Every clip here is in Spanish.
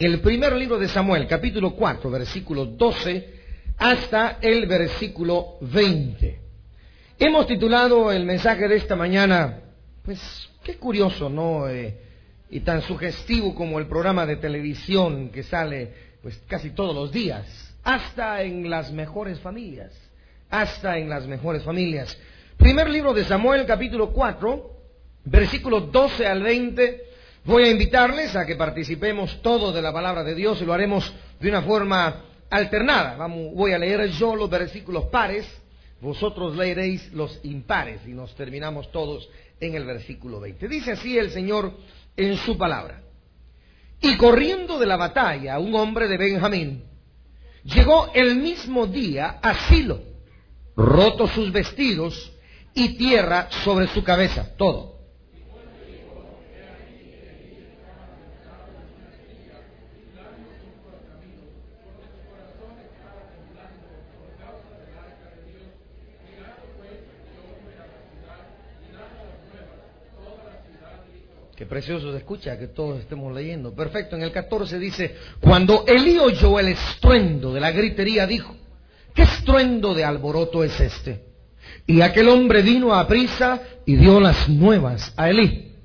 el primer libro de Samuel, capítulo 4, versículo 12 hasta el versículo 20. Hemos titulado el mensaje de esta mañana, pues qué curioso, ¿no? Y tan sugestivo como el programa de televisión que sale pues casi todos los días, hasta en las mejores familias, hasta en las mejores familias. Primer libro de Samuel, capítulo 4, versículos 12 al 20. Voy a invitarles a que participemos todos de la palabra de Dios y lo haremos de una forma alternada. Voy a leer yo los versículos pares, vosotros leeréis los impares y nos terminamos todos en el versículo 20. Dice así el Señor en su palabra: y corriendo de la batalla un hombre de Benjamín llegó el mismo día a Silo, rotos sus vestidos y tierra sobre su cabeza, todo. Qué precioso se escucha que todos estemos leyendo. Perfecto. En el 14 dice: cuando Elí oyó el estruendo de la gritería, dijo: ¿qué estruendo de alboroto es este? Y aquel hombre vino a prisa y dio las nuevas a Elí.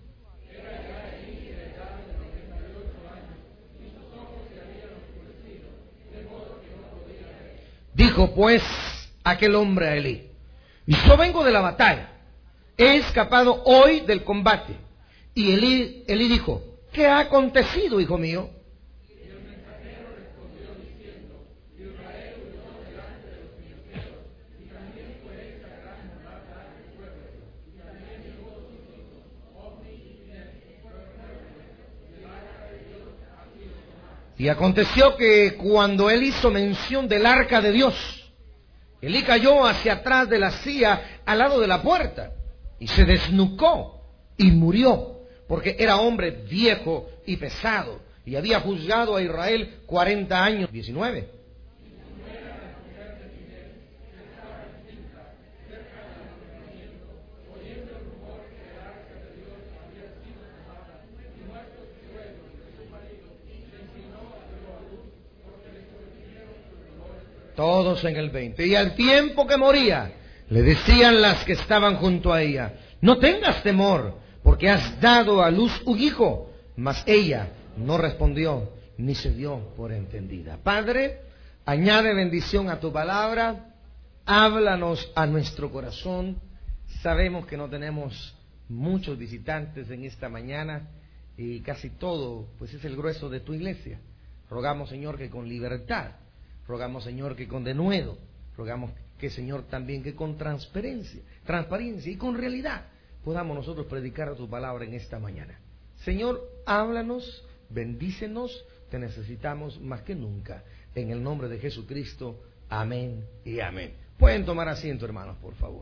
Dijo pues aquel hombre a Elí: yo vengo de la batalla, he escapado hoy del combate. Y Elí dijo: ¿qué ha acontecido, hijo mío? Y el mensajero respondió diciendo: Israel huyó delante de los filisteos, y también fue hecha gran morada del pueblo, y también llegó sus hijos, Ofni y Finés, fueron muertos, y el arca de Dios ha sido tomada. Y aconteció que cuando él hizo mención del arca de Dios, Elí cayó hacia atrás de la silla al lado de la puerta, y se desnucó y murió, porque era hombre viejo y pesado, y había juzgado a Israel 40 años. 19. Todos en el 20. Y al tiempo que moría, le decían las que estaban junto a ella: no tengas temor, porque has dado a luz un hijo. Mas ella no respondió ni se dio por entendida. Padre, añade bendición a tu palabra, háblanos a nuestro corazón. Sabemos que no tenemos muchos visitantes en esta mañana y casi todo pues es el grueso de tu iglesia. Rogamos, Señor, que con libertad, rogamos, Señor, que con denuedo, rogamos que, Señor, también que con transparencia y con realidad podamos nosotros predicar tu palabra en esta mañana. Señor, háblanos, bendícenos, te necesitamos más que nunca. En el nombre de Jesucristo, amén y amén. Pueden tomar asiento, hermanos, por favor.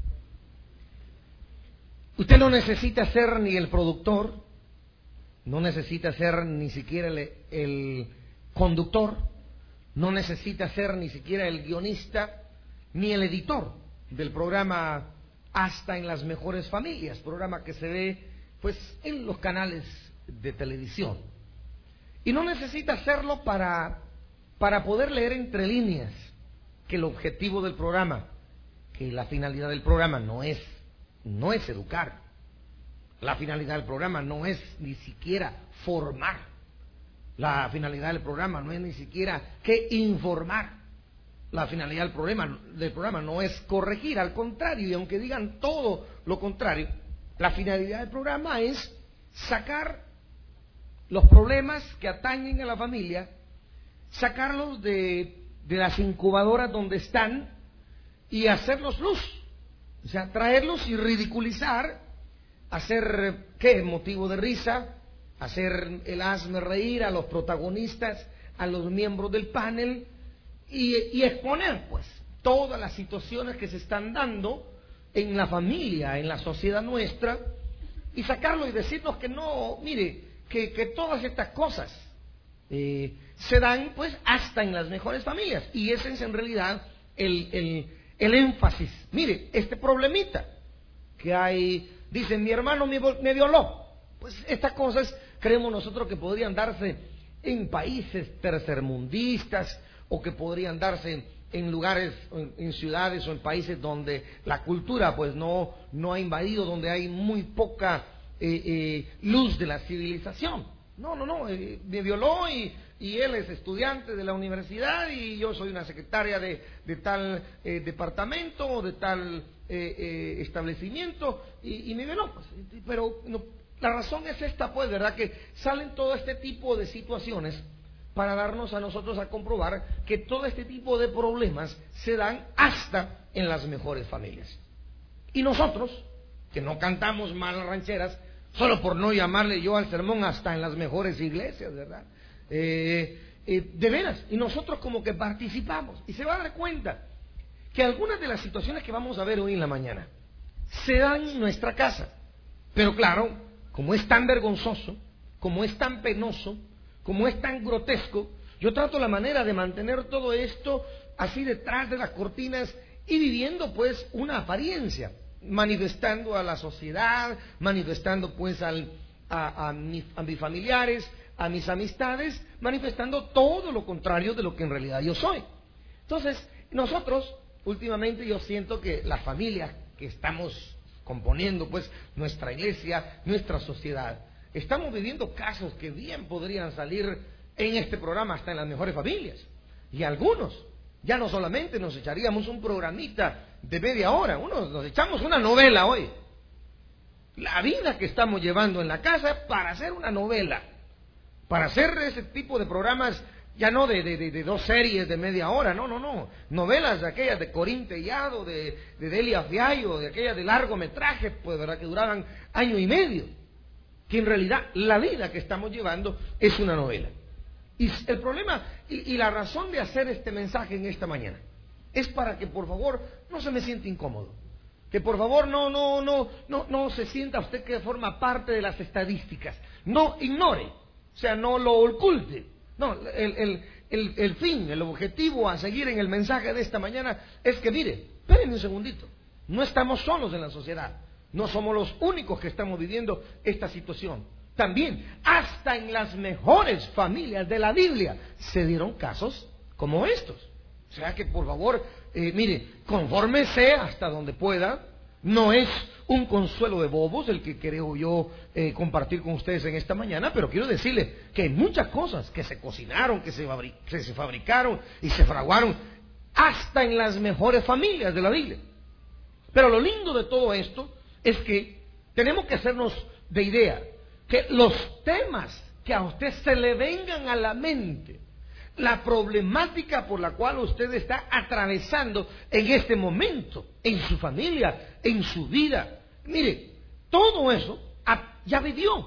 Usted no necesita ser ni el productor, no necesita ser ni siquiera el conductor, no necesita ser ni siquiera el guionista, ni el editor del programa Hasta en las Mejores Familias, programa que se ve pues en los canales de televisión. Y no necesita hacerlo para poder leer entre líneas que el objetivo del programa, que la finalidad del programa no es educar. La finalidad del programa no es ni siquiera formar. La finalidad del programa no es ni siquiera que informar. La finalidad del programa no es corregir, al contrario, y aunque digan todo lo contrario, la finalidad del programa es sacar los problemas que atañen a la familia, sacarlos de las incubadoras donde están y hacerlos luz. O sea, traerlos y ridiculizar, hacer, motivo de risa, hacer el hazme reír a los protagonistas, a los miembros del panel, y exponer pues todas las situaciones que se están dando en la familia, en la sociedad nuestra, y sacarlo y decirnos que no, mire, que todas estas cosas se dan pues hasta en las mejores familias, y ese es en realidad el énfasis. Mire, este problemita que hay, dicen mi hermano me violó, pues estas cosas creemos nosotros que podrían darse en países tercermundistas o que podrían darse en lugares, en ciudades o en países donde la cultura pues no ha invadido, donde hay muy poca luz de la civilización. No, me violó y él es estudiante de la universidad y yo soy una secretaria de tal departamento o de tal establecimiento y me violó. Pues. Pero no, la razón es esta, pues, ¿verdad? Que salen todo este tipo de situaciones para darnos a nosotros a comprobar que todo este tipo de problemas se dan hasta en las mejores familias. Y nosotros, que no cantamos mal rancheras, solo por no llamarle yo al sermón hasta en las mejores iglesias, ¿verdad? De veras, y nosotros como que participamos, y se va a dar cuenta que algunas de las situaciones que vamos a ver hoy en la mañana se dan en nuestra casa, pero claro, como es tan vergonzoso, como es tan penoso, como es tan grotesco, yo trato la manera de mantener todo esto así detrás de las cortinas y viviendo pues una apariencia, manifestando a la sociedad, manifestando pues a mis familiares, a mis amistades, manifestando todo lo contrario de lo que en realidad yo soy. Entonces, nosotros, últimamente yo siento que las familias que estamos componiendo pues nuestra iglesia, nuestra sociedad, estamos viviendo casos que bien podrían salir en este programa hasta en las mejores familias. Y algunos, ya no solamente nos echaríamos un programita de media hora, nos echamos una novela hoy. La vida que estamos llevando en la casa para hacer una novela, para hacer ese tipo de programas, ya no de dos series de media hora, no. Novelas de aquellas de Corín Tellado, de Delia Fiallo, de aquellas de largometraje, pues, ¿verdad? Que duraban año y medio. Que en realidad la vida que estamos llevando es una novela. Y el problema y la razón de hacer este mensaje en esta mañana es para que por favor no se me sienta incómodo, que por favor no se sienta usted que forma parte de las estadísticas, no ignore, o sea, no lo oculte. No, el fin, el objetivo a seguir en el mensaje de esta mañana es que, mire, espérenme un segundito, no estamos solos en la sociedad. No somos los únicos que estamos viviendo esta situación. También, hasta en las mejores familias de la Biblia se dieron casos como estos. O sea que, por favor, mire, confórmese hasta donde pueda. No es un consuelo de bobos el que creo yo compartir con ustedes en esta mañana, pero quiero decirle que hay muchas cosas que se cocinaron, que se fabricaron y se fraguaron hasta en las mejores familias de la Biblia. Pero lo lindo de todo esto es que tenemos que hacernos de idea que los temas que a usted se le vengan a la mente, la problemática por la cual usted está atravesando en este momento, en su familia, en su vida, mire, todo eso ya vivió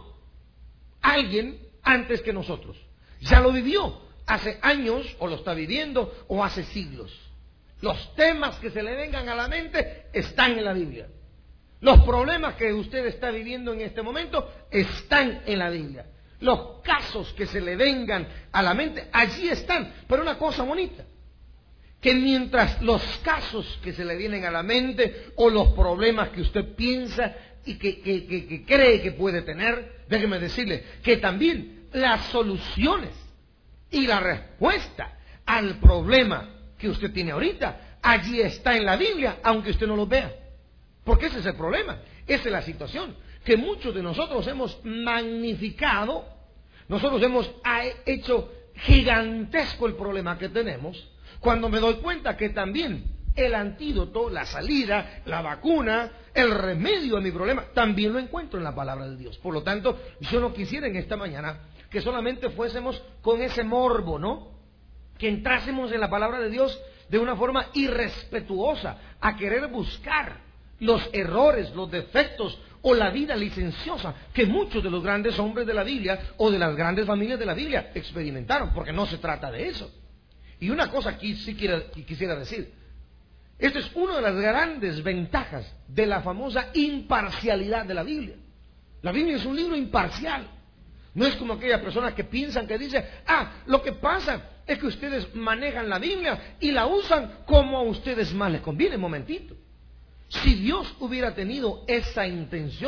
alguien antes que nosotros, ya lo vivió hace años, o lo está viviendo, o hace siglos. Los temas que se le vengan a la mente están en la Biblia. Los problemas que usted está viviendo en este momento están en la Biblia. Los casos que se le vengan a la mente, allí están. Pero una cosa bonita, que mientras los casos que se le vienen a la mente o los problemas que usted piensa y que cree que puede tener, déjeme decirle que también las soluciones y la respuesta al problema que usted tiene ahorita, allí está en la Biblia, aunque usted no lo vea. Porque ese es el problema, esa es la situación, que muchos de nosotros hemos magnificado, nosotros hemos hecho gigantesco el problema que tenemos, cuando me doy cuenta que también el antídoto, la salida, la vacuna, el remedio a mi problema, también lo encuentro en la palabra de Dios. Por lo tanto, yo no quisiera en esta mañana que solamente fuésemos con ese morbo, ¿no? Que entrásemos en la palabra de Dios de una forma irrespetuosa, a querer buscar los errores, los defectos o la vida licenciosa que muchos de los grandes hombres de la Biblia o de las grandes familias de la Biblia experimentaron, porque no se trata de eso. Y una cosa aquí sí quisiera decir, esta es una de las grandes ventajas de la famosa imparcialidad de la Biblia. La Biblia es un libro imparcial. No es como aquellas personas que piensan, que dicen, lo que pasa es que ustedes manejan la Biblia y la usan como a ustedes más les conviene. Un momentito. Si Dios hubiera tenido esa intención,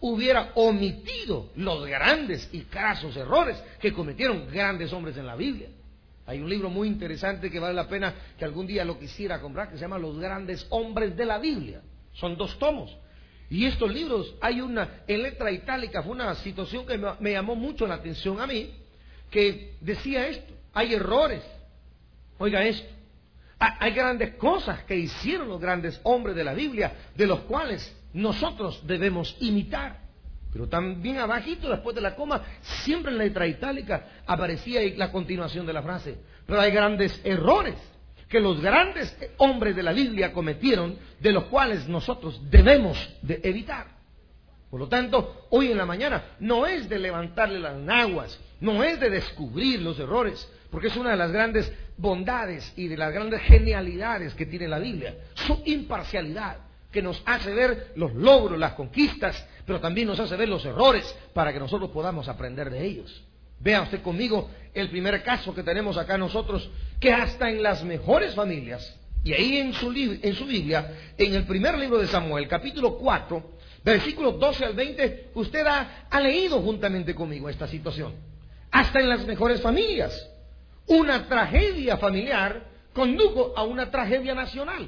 hubiera omitido los grandes y crasos errores que cometieron grandes hombres en la Biblia. Hay un libro muy interesante que vale la pena que algún día lo quisiera comprar, que se llama Los grandes hombres de la Biblia. Son 2 tomos. Y estos libros, hay una en letra itálica, fue una situación que me llamó mucho la atención a mí, que decía esto: hay errores, oiga esto, hay grandes cosas que hicieron los grandes hombres de la Biblia, de los cuales nosotros debemos imitar. Pero también abajito, después de la coma, siempre en la letra itálica aparecía la continuación de la frase: pero hay grandes errores que los grandes hombres de la Biblia cometieron, de los cuales nosotros debemos de evitar. Por lo tanto, hoy en la mañana no es de levantarle las naguas, no es de descubrir los errores, porque es una de las grandes bondades y de las grandes genialidades que tiene la Biblia, su imparcialidad, que nos hace ver los logros, las conquistas, pero también nos hace ver los errores para que nosotros podamos aprender de ellos. Vea usted conmigo el primer caso que tenemos acá nosotros, que hasta en las mejores familias, y ahí en su Biblia, en el primer libro de Samuel, capítulo 4, versículos 12 al 20, usted ha leído juntamente conmigo esta situación. Hasta en las mejores familias, una tragedia familiar condujo a una tragedia nacional.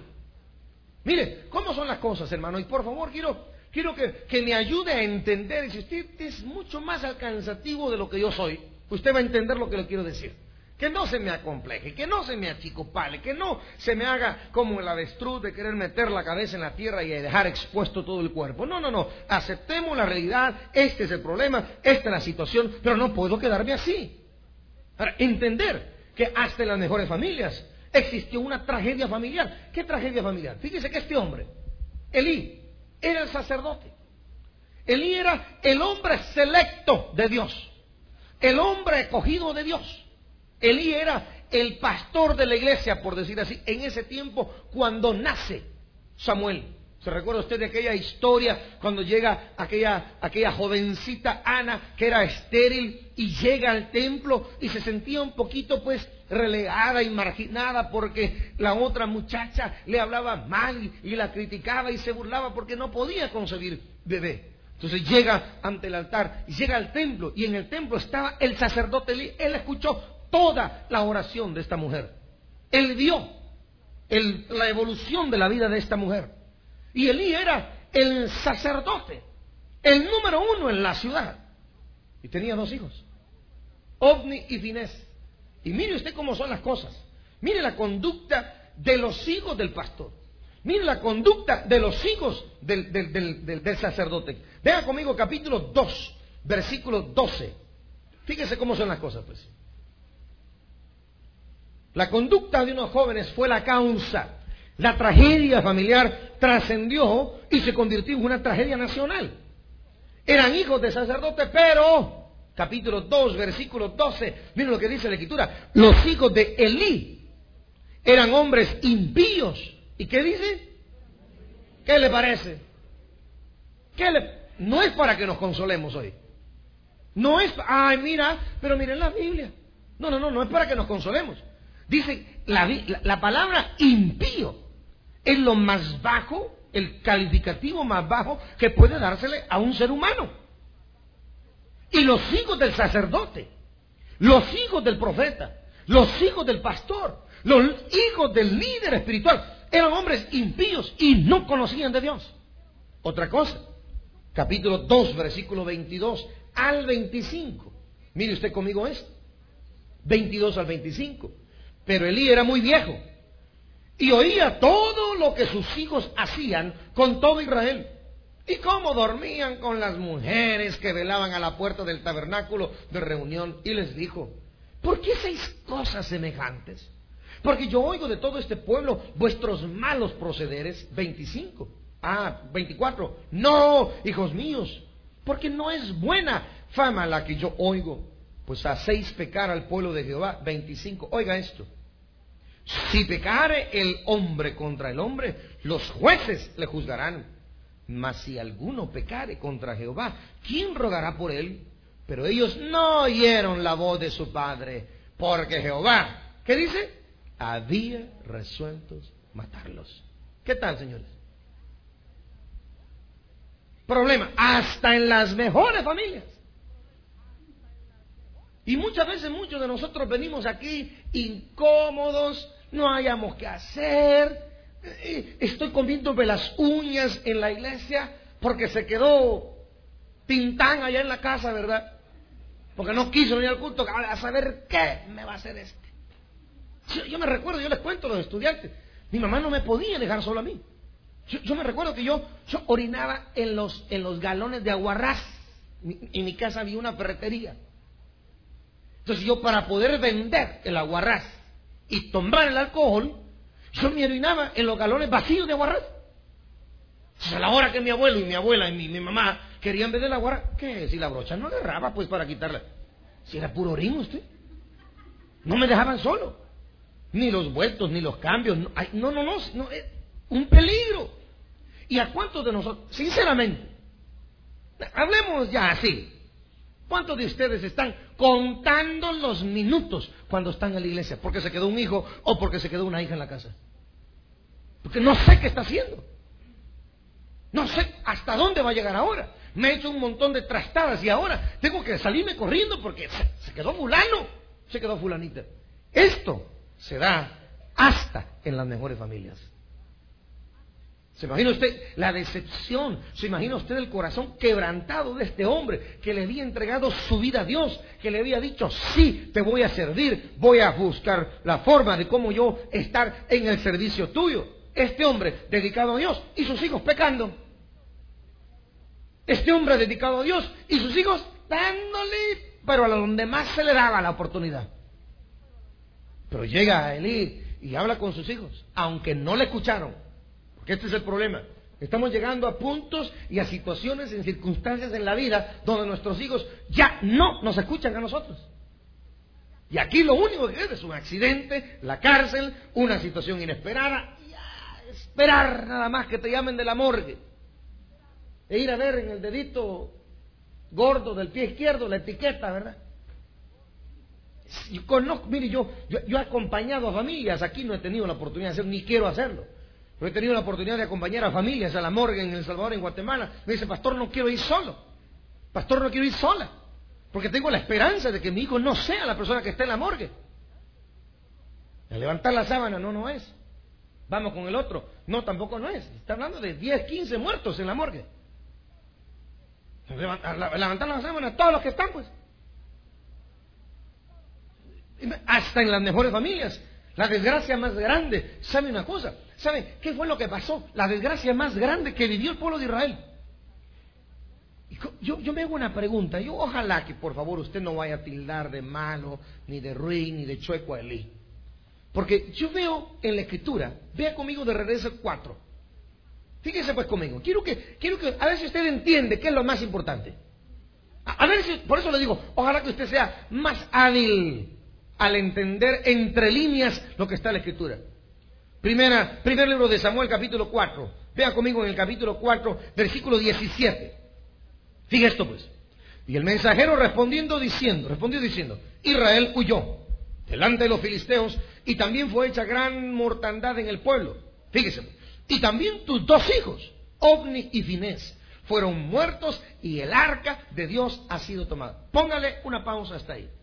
Mire, ¿cómo son las cosas, hermano? Y por favor, quiero que me ayude a entender. Si usted es mucho más alcanzativo de lo que yo soy, usted va a entender lo que le quiero decir. Que no se me acompleje, que no se me achicopale, que no se me haga como el avestruz de querer meter la cabeza en la tierra y dejar expuesto todo el cuerpo. No. Aceptemos la realidad. Este es el problema, esta es la situación, pero no puedo quedarme así. Para entender que hasta en las mejores familias existió una tragedia familiar. ¿Qué tragedia familiar? Fíjese que este hombre, Elí, era el sacerdote. Elí era el hombre selecto de Dios, el hombre escogido de Dios. Elí era el pastor de la iglesia, por decir así, en ese tiempo cuando nace Samuel. ¿Se recuerda usted de aquella historia cuando llega aquella jovencita Ana, que era estéril, y llega al templo y se sentía un poquito pues relegada y marginada porque la otra muchacha le hablaba mal y la criticaba y se burlaba porque no podía concebir bebé? Entonces llega ante el altar y llega al templo, y en el templo estaba el sacerdote Elí. Él escuchó toda la oración de esta mujer. Él vio la evolución de la vida de esta mujer. Y Elí era el sacerdote, el número 1 en la ciudad. Y tenía 2 hijos, Ofni y Finés. Y mire usted cómo son las cosas. Mire la conducta de los hijos del pastor. Mire la conducta de los hijos del sacerdote. Vean conmigo capítulo 2, versículo 12. Fíjese cómo son las cosas, pues. La conducta de unos jóvenes fue la causa. La tragedia familiar trascendió y se convirtió en una tragedia nacional. Eran hijos de sacerdotes, pero, capítulo 2, versículo 12, miren lo que dice la Escritura: los hijos de Elí eran hombres impíos. ¿Y qué dice? ¿Qué le parece? No es para que nos consolemos hoy. No es, pero miren la Biblia. No es para que nos consolemos. Dice, la palabra impío es lo más bajo, el calificativo más bajo que puede dársele a un ser humano. Y los hijos del sacerdote, los hijos del profeta, los hijos del pastor, los hijos del líder espiritual, eran hombres impíos y no conocían de Dios. Otra cosa, capítulo 2, versículo 22 al 25. Mire usted conmigo esto, 22 al 25. Pero Elí era muy viejo y oía todo lo que sus hijos hacían con todo Israel, y cómo dormían con las mujeres que velaban a la puerta del tabernáculo de reunión. Y les dijo: ¿por qué hacéis cosas semejantes? Porque yo oigo de todo este pueblo vuestros malos procederes. 24. No, hijos míos, porque no es buena fama la que yo oigo, pues hacéis pecar al pueblo de Jehová. 25. Oiga esto: si pecare el hombre contra el hombre, los jueces le juzgarán. Mas si alguno pecare contra Jehová, ¿quién rogará por él? Pero ellos no oyeron la voz de su padre, porque Jehová, ¿qué dice? Había resuelto matarlos. ¿Qué tal, señores? Problema, hasta en las mejores familias. Y muchas veces muchos de nosotros venimos aquí incómodos, no hayamos qué hacer. Estoy comiéndome las uñas en la iglesia porque se quedó Tintán allá en la casa, ¿verdad? Porque no quiso venir al culto, a saber qué me va a hacer este. Yo me recuerdo, yo les cuento a los estudiantes, mi mamá no me podía dejar solo a mí. Yo me recuerdo que yo orinaba en los galones de aguarrás. En mi casa había una ferretería. Entonces yo, para poder vender el aguarrás y tomar el alcohol, yo me orinaba en los galones vacíos de aguarrás. Entonces, a la hora que mi abuelo y mi abuela y mi mamá querían vender el aguarrás, ¿qué? Si la brocha no agarraba, pues, para quitarla. Si era puro orín usted. No me dejaban solo. Ni los vueltos, ni los cambios. No, es un peligro. ¿Y a cuántos de nosotros, sinceramente, hablemos ya así, cuántos de ustedes están contando los minutos cuando están en la iglesia porque se quedó un hijo o porque se quedó una hija en la casa? Porque no sé qué está haciendo. No sé hasta dónde va a llegar ahora. Me he hecho un montón de trastadas y ahora tengo que salirme corriendo porque se quedó fulano, se quedó fulanita. Esto se da hasta en las mejores familias. ¿Se imagina usted la decepción? ¿Se imagina usted el corazón quebrantado de este hombre que le había entregado su vida a Dios, que le había dicho, sí, te voy a servir, voy a buscar la forma de cómo yo estar en el servicio tuyo? Este hombre dedicado a Dios y sus hijos pecando. Este hombre dedicado a Dios y sus hijos dándole, pero a donde más se le daba la oportunidad. Pero llega Elí y habla con sus hijos, aunque no le escucharon. Porque este es el problema. Estamos llegando a puntos y a situaciones, en circunstancias en la vida donde nuestros hijos ya no nos escuchan a nosotros. Y aquí lo único que es un accidente, la cárcel, una situación inesperada, y a esperar nada más que te llamen de la morgue. E ir a ver en el dedito gordo del pie izquierdo la etiqueta, ¿verdad? Yo conozco, mire, yo he acompañado a familias, aquí no he tenido la oportunidad de hacerlo, ni quiero hacerlo. Pero he tenido la oportunidad de acompañar a familias a la morgue en El Salvador, en Guatemala. Me dice, pastor, no quiero ir solo. Pastor, no quiero ir sola. Porque tengo la esperanza de que mi hijo no sea la persona que está en la morgue. El levantar la sábana no es. Vamos con el otro. No, tampoco no es. Está hablando de 10, 15 muertos en la morgue. Levantar la sábana, todos los que están, pues. Hasta en las mejores familias. La desgracia más grande. ¿Sabe una cosa? ¿Sabe qué fue lo que pasó? La desgracia más grande que vivió el pueblo de Israel. Yo me hago una pregunta. Ojalá que por favor usted no vaya a tildar de malo, ni de ruin, ni de chueco a Elí. Porque yo veo en la Escritura, vea conmigo de Regreso 4. Fíjese pues conmigo. Quiero que a ver si usted entiende qué es lo más importante. A ver si, por eso le digo, ojalá que usted sea más hábil al entender entre líneas lo que está en la Escritura. Primer libro de Samuel, capítulo 4. Vea conmigo en el capítulo 4, versículo 17. Fíjese esto pues. Y el mensajero respondió diciendo, Israel huyó delante de los filisteos y también fue hecha gran mortandad en el pueblo. Fíjese. Y también tus 2 hijos, Ofni y Finés, fueron muertos y el arca de Dios ha sido tomada. Póngale una pausa hasta ahí.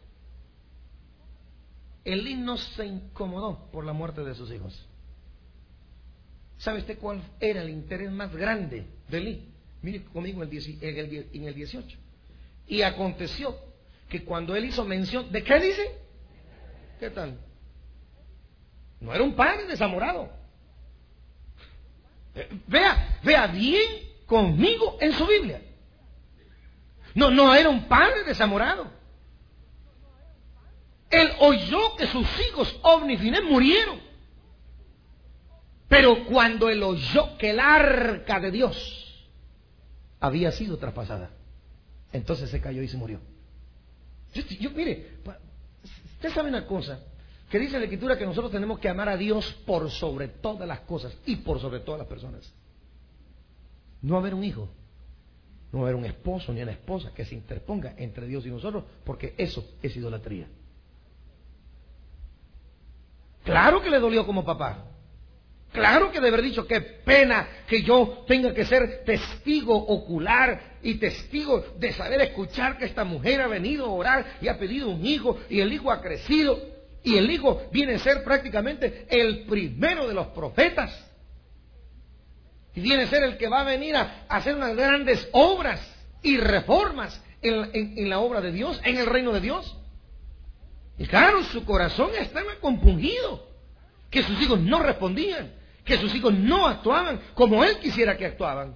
Elí no se incomodó por la muerte de sus hijos. ¿Sabe usted cuál era el interés más grande de Elí? Mire conmigo en el 18. Y aconteció que cuando él hizo mención, ¿de qué dice? ¿Qué tal? No era un padre desamorado. Vea bien conmigo en su Biblia. No era un padre desamorado. Él oyó que sus hijos Ofni y Finés murieron. Pero cuando él oyó que el arca de Dios había sido traspasada, entonces se cayó y se murió. Mire, usted sabe una cosa, que dice la Escritura que nosotros tenemos que amar a Dios por sobre todas las cosas y por sobre todas las personas. No haber un hijo, no haber un esposo ni una esposa que se interponga entre Dios y nosotros, porque eso es idolatría. Claro que le dolió como papá. Claro que debe haber dicho, qué pena que yo tenga que ser testigo ocular y testigo de saber escuchar que esta mujer ha venido a orar y ha pedido un hijo y el hijo ha crecido y el hijo viene a ser prácticamente el primero de los profetas y viene a ser el que va a venir a hacer unas grandes obras y reformas en la obra de Dios, en el reino de Dios. Y claro, su corazón estaba compungido, que sus hijos no respondían, que sus hijos no actuaban como él quisiera que actuaran.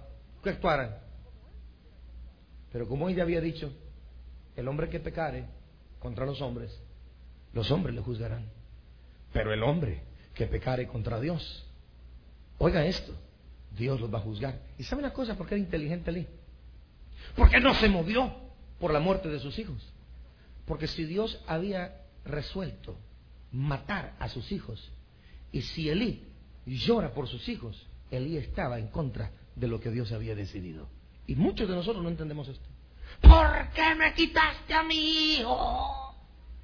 Pero como ella había dicho, el hombre que pecare contra los hombres le juzgarán. Pero el hombre que pecare contra Dios, oiga esto, Dios los va a juzgar. ¿Y sabe una cosa? ¿Por qué era inteligente Elí? Porque no se movió por la muerte de sus hijos. Porque si Dios había resuelto matar a sus hijos, y si Elí llora por sus hijos, Elí estaba en contra de lo que Dios había decidido. Y muchos de nosotros no entendemos esto. ¿Por qué me quitaste a mi hijo?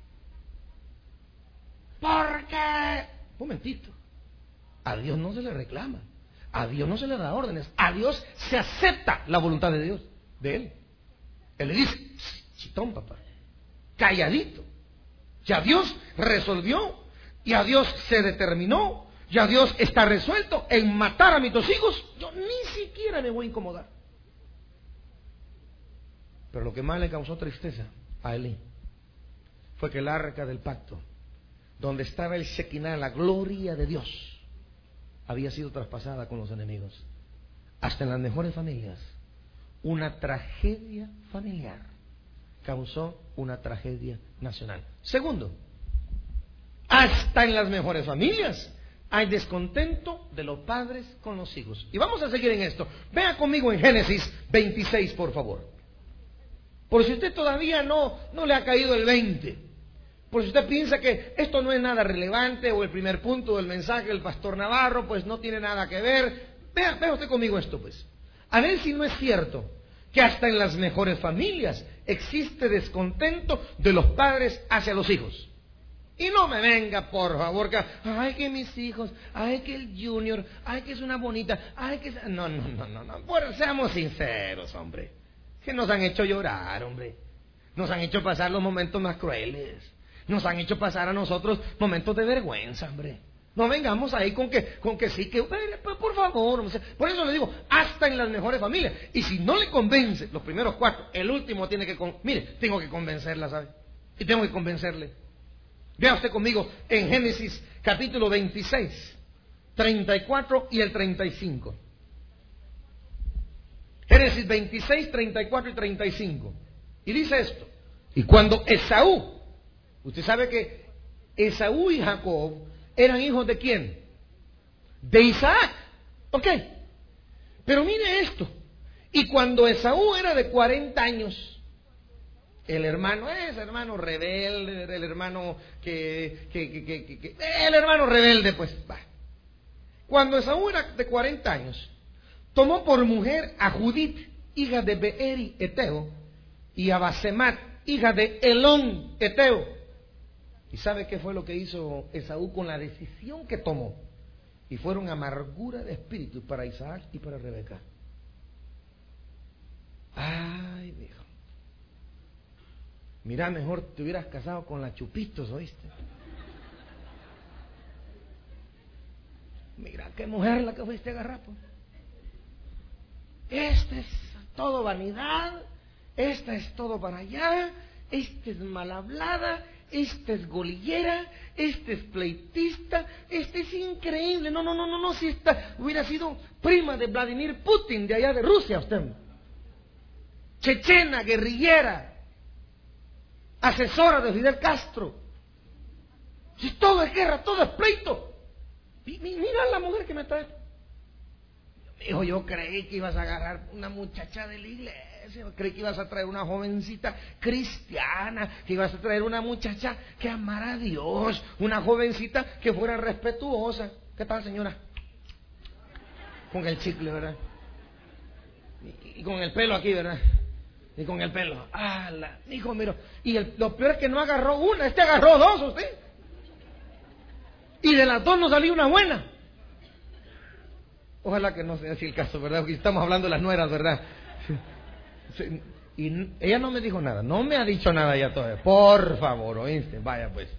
¿Por qué? Un momentito. A Dios no se le reclama, a Dios no se le da órdenes, a Dios se acepta la voluntad de Dios, de Él. Él le dice, chitón papá, calladito. Ya Dios resolvió, ya Dios se determinó, ya Dios está resuelto en matar a mis dos hijos. Yo ni siquiera me voy a incomodar. Pero lo que más le causó tristeza a Elí fue que el arca del pacto, donde estaba el Shekinah, la gloria de Dios, había sido traspasada con los enemigos. Hasta en las mejores familias, una tragedia familiar causó una tragedia nacional. Segundo, hasta en las mejores familias hay descontento de los padres con los hijos. Y vamos a seguir en esto. Vea conmigo en Génesis 26, por favor. Por si usted todavía no le ha caído el 20, por si usted piensa que esto no es nada relevante, o el primer punto del mensaje del pastor Navarro pues no tiene nada que ver, vea usted conmigo esto pues. A ver si no es cierto que hasta en las mejores familias existe descontento de los padres hacia los hijos. Y no me venga, por favor, que ay, que mis hijos, ay, que el Junior, ay, que es una bonita, ay, que... No. Pues seamos sinceros, hombre. Que nos han hecho llorar, hombre. Nos han hecho pasar los momentos más crueles. Nos han hecho pasar a nosotros momentos de vergüenza, hombre. No vengamos ahí con que sí, que por favor. Por eso le digo, hasta en las mejores familias. Y si no le convence los primeros 4, el último tiene que... tengo que convencerla, ¿sabe? Y tengo que convencerle. Vea usted conmigo en Génesis capítulo 26, 34 y el 35. Génesis 26, 34 y 35. Y dice esto. Y cuando Esaú, usted sabe que Esaú y Jacob eran hijos de ¿quién? De Isaac. ¿Ok? Pero mire esto. Y cuando Esaú era de 40 años, el hermano rebelde, el hermano el hermano rebelde, pues. Va. Cuando Esaú era de 40 años, tomó por mujer a Judith, hija de Beeri Eteo, y a Basemat, hija de Elón Eteo. ¿Y sabe qué fue lo que hizo Esaú con la decisión que tomó? Y fueron amargura de espíritu para Isaac y para Rebeca. Ay, mijo. Mira, mejor te hubieras casado con la Chupitos, ¿oíste? Mira qué mujer la que fuiste a agarrar, pues. Esta es todo vanidad, esta es todo para allá, esta es mal hablada, esta es golillera, esta es pleitista, esta es increíble. No, si esta hubiera sido prima de Vladimir Putin de allá de Rusia, usted. Chechena, guerrillera, asesora de Fidel Castro. Si todo es guerra, todo es pleito. Mira la mujer que me trae. Hijo, yo creí que ibas a agarrar una muchacha de la iglesia, creí que ibas a traer una jovencita cristiana, que ibas a traer una muchacha que amara a Dios, una jovencita que fuera respetuosa. ¿Qué tal, señora? Con el chicle, ¿verdad? Y con el pelo aquí, ¿verdad? Y con el pelo. Hijo, mira. Y lo peor es que no agarró una, agarró 2, usted. Y de las 2 no salió una buena. Ojalá que no sea así el caso, ¿verdad? Porque estamos hablando de las nueras, ¿verdad? Sí. Y ella no me dijo nada, no me ha dicho nada ya todavía. Por favor, oíste, vaya pues.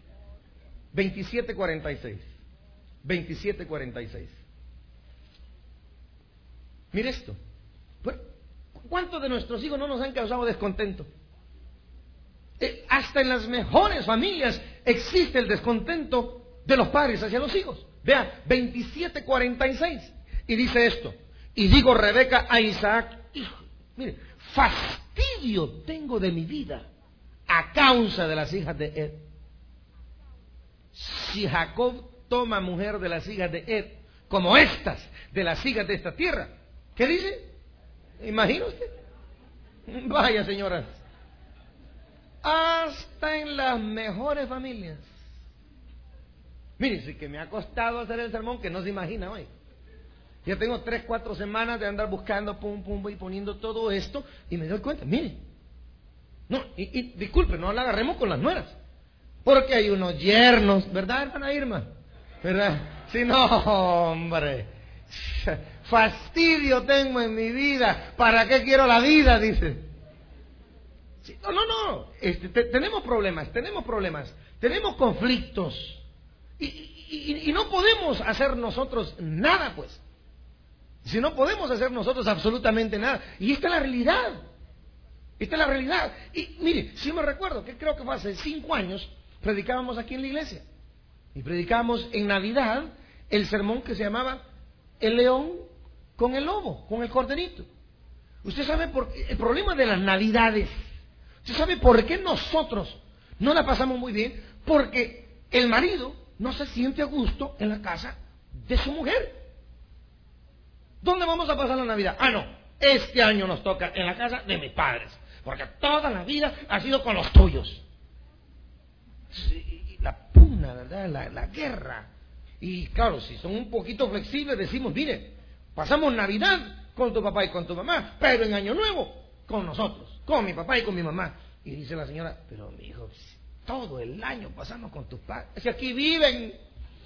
27:46. 27:46. Mire esto. ¿Cuántos de nuestros hijos no nos han causado descontento? Hasta en las mejores familias existe el descontento de los padres hacia los hijos. Vea, 27:46. Y dice esto. Y digo Rebeca a Isaac, hijo, mire, fastidio tengo de mi vida a causa de las hijas de Ed. Si Jacob toma mujer de las hijas de Ed, como estas de las hijas de esta tierra, ¿qué dice? ¿Imagina usted? Vaya, señoras, hasta en las mejores familias. Mire, sí que me ha costado hacer el sermón que no se imagina hoy. Ya tengo 3-4 semanas de andar buscando, y poniendo todo esto, y me doy cuenta, mire. No, y disculpe, no la agarremos con las nueras. Porque hay unos yernos, ¿verdad, hermana Irma? ¿Verdad? Sí, no, hombre. Fastidio tengo en mi vida. ¿Para qué quiero la vida? Dice. Sí, no. Tenemos problemas, tenemos conflictos. Y no podemos hacer nosotros nada, pues. Si no podemos hacer nosotros absolutamente nada. Y esta es la realidad. Y mire, si me recuerdo que creo que fue hace 5 años, predicábamos aquí en la iglesia. Y predicábamos en Navidad el sermón que se llamaba El león con el lobo, con el corderito. Usted sabe el problema de las Navidades. Usted sabe por qué nosotros no la pasamos muy bien. Porque el marido no se siente a gusto en la casa de su mujer. ¿Dónde vamos a pasar la Navidad? No, este año nos toca en la casa de mis padres, porque toda la vida ha sido con los tuyos. Sí, la pugna, ¿verdad? La guerra. Y claro, si son un poquito flexibles, decimos, mire, pasamos Navidad con tu papá y con tu mamá, pero en Año Nuevo con nosotros, con mi papá y con mi mamá. Y dice la señora, pero mi hijo, todo el año pasamos con tus padres, si aquí viven.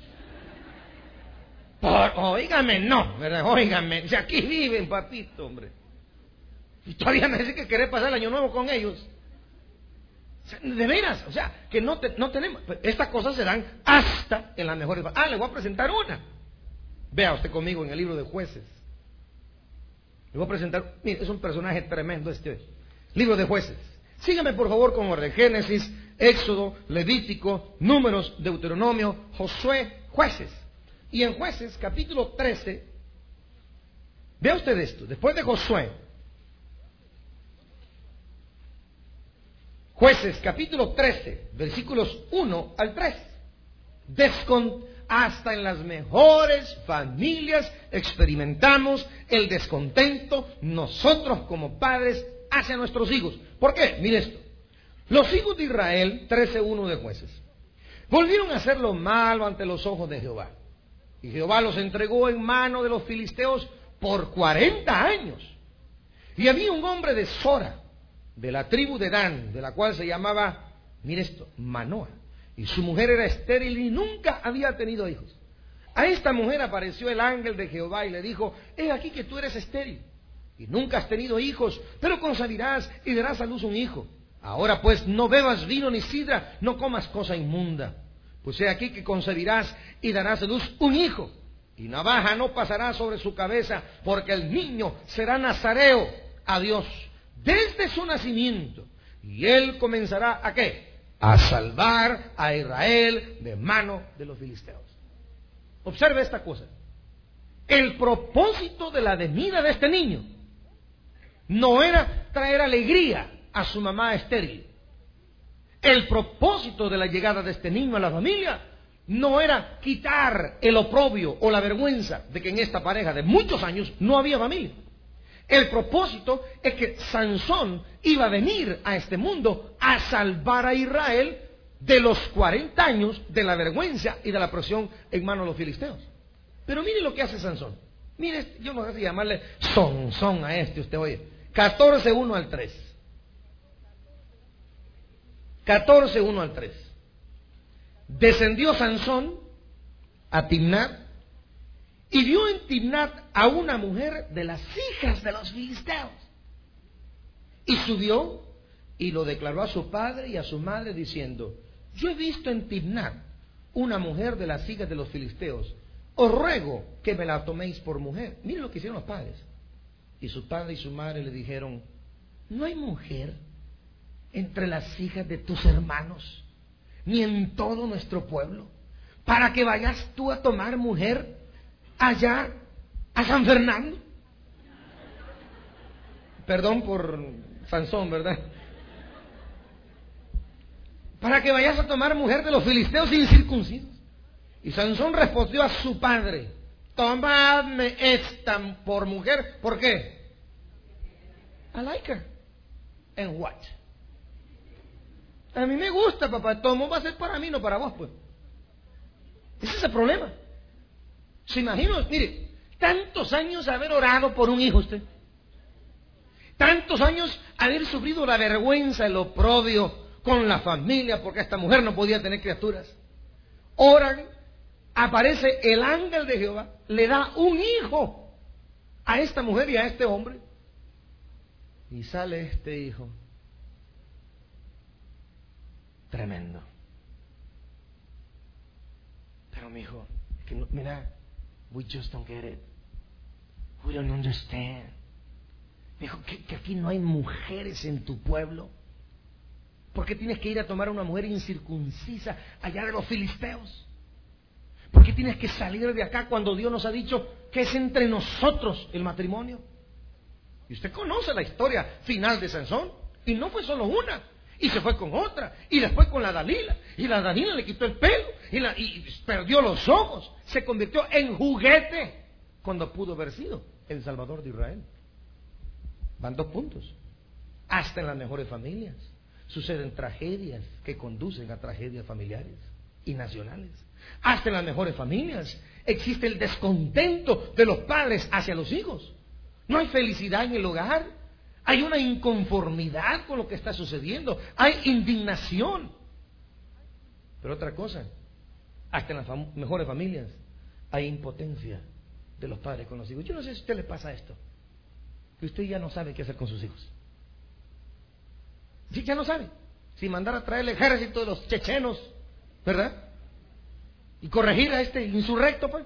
Óigame, no, ¿verdad? Óigame, si aquí viven, papito, hombre. Y todavía me dice que querés pasar el Año Nuevo con ellos. O sea, de veras, o sea, que no tenemos. Estas cosas se dan hasta en las mejores. Le voy a presentar una. Vea usted conmigo en el libro de Jueces. Le voy a presentar, mire, es un personaje tremendo este libro de Jueces. Sígame por favor con orden. Génesis, Éxodo, Levítico, Números, Deuteronomio, Josué, Jueces. Y en Jueces, capítulo 13, vea usted esto, después de Josué, Jueces, capítulo 13, versículos 1 al 3, hasta en las mejores familias experimentamos el descontento nosotros como padres hacia nuestros hijos. ¿Por qué? Mire esto, los hijos de Israel, 13:1 de Jueces, volvieron a hacer lo malo ante los ojos de Jehová. Y Jehová los entregó en mano de los filisteos por 40 años. Y había un hombre de Sora, de la tribu de Dan, de la cual se llamaba, mire esto, Manoa. Y su mujer era estéril y nunca había tenido hijos. A esta mujer apareció el ángel de Jehová y le dijo, he aquí que tú eres estéril y nunca has tenido hijos, pero concebirás y darás a luz un hijo. Ahora pues no bebas vino ni sidra, no comas cosa inmunda. Pues he aquí que concebirás y darás a luz un hijo, y navaja no pasará sobre su cabeza, porque el niño será nazareo a Dios desde su nacimiento, y él comenzará ¿a qué? A salvar a Israel de mano de los filisteos. Observe esta cosa. El propósito de la venida de este niño no era traer alegría a su mamá estéril. El propósito de la llegada de este niño a la familia no era quitar el oprobio o la vergüenza de que en esta pareja de muchos años no había familia. El propósito es que Sansón iba a venir a este mundo a salvar a Israel de los 40 años de la vergüenza y de la presión en manos de los filisteos. Pero mire lo que hace Sansón. Mire, yo no sé si llamarle Sansón a usted oye. 14:1 al 3. 14:1 al 3. Descendió Sansón a Timnat y vio en Timnat a una mujer de las hijas de los filisteos. Y subió y lo declaró a su padre y a su madre diciendo: yo he visto en Timnat una mujer de las hijas de los filisteos. Os ruego que me la toméis por mujer. Miren lo que hicieron los padres. Y su padre y su madre le dijeron: no hay mujer entre las hijas de tus hermanos, ni en todo nuestro pueblo, para que vayas tú a tomar mujer allá a San Fernando. Perdón por Sansón, ¿verdad? Para que vayas a tomar mujer de los filisteos incircuncisos. Y Sansón respondió a su padre: tomadme esta por mujer. ¿Por qué? I like her. And what? A mí me gusta, papá. Todo va a ser para mí, no para vos, pues. Ese es el problema. ¿Se imagina? Mire, tantos años haber orado por un hijo usted. Tantos años haber sufrido la vergüenza, el oprobio con la familia, porque esta mujer no podía tener criaturas. Oran, aparece el ángel de Jehová, le da un hijo a esta mujer y a este hombre. Y sale este hijo tremendo. Pero mi hijo, mira, we just don't get it. We don't understand. Dijo que aquí no hay mujeres en tu pueblo. ¿Por qué tienes que ir a tomar a una mujer incircuncisa allá de los filisteos? ¿Por qué tienes que salir de acá cuando Dios nos ha dicho que es entre nosotros el matrimonio? Y usted conoce la historia final de Sansón. Y no fue solo una. Y se fue con otra. Y después con la Dalila. Y la Dalila le quitó el pelo. Y perdió los ojos. Se convirtió en juguete cuando pudo haber sido el Salvador de Israel. Van 2 puntos. Hasta en las mejores familias suceden tragedias que conducen a tragedias familiares y nacionales. Hasta en las mejores familias existe el descontento de los padres hacia los hijos. No hay felicidad en el hogar. Hay una inconformidad con lo que está sucediendo. Hay indignación. Pero otra cosa, hasta en las mejores familias hay impotencia de los padres con los hijos. Yo no sé si a usted le pasa esto, que usted ya no sabe qué hacer con sus hijos. Sí, ya no sabe si mandar a traer el ejército de los chechenos, ¿verdad? Y corregir a este insurrecto, pues.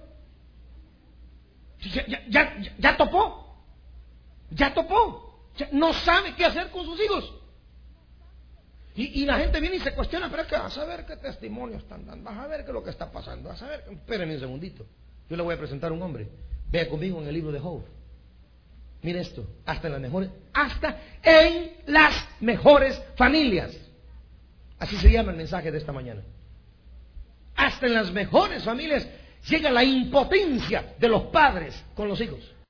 Ya topó. Ya topó. No sabe qué hacer con sus hijos. Y la gente viene y se cuestiona: pero es que vas a ver qué testimonios están dando, vas a ver qué es lo que está pasando, vas a ver. Espérenme un segundito. Yo le voy a presentar un hombre. Vea conmigo en el libro de Job. Mire esto, hasta en las mejores familias. Así se llama el mensaje de esta mañana. Hasta en las mejores familias llega la impotencia de los padres con los hijos.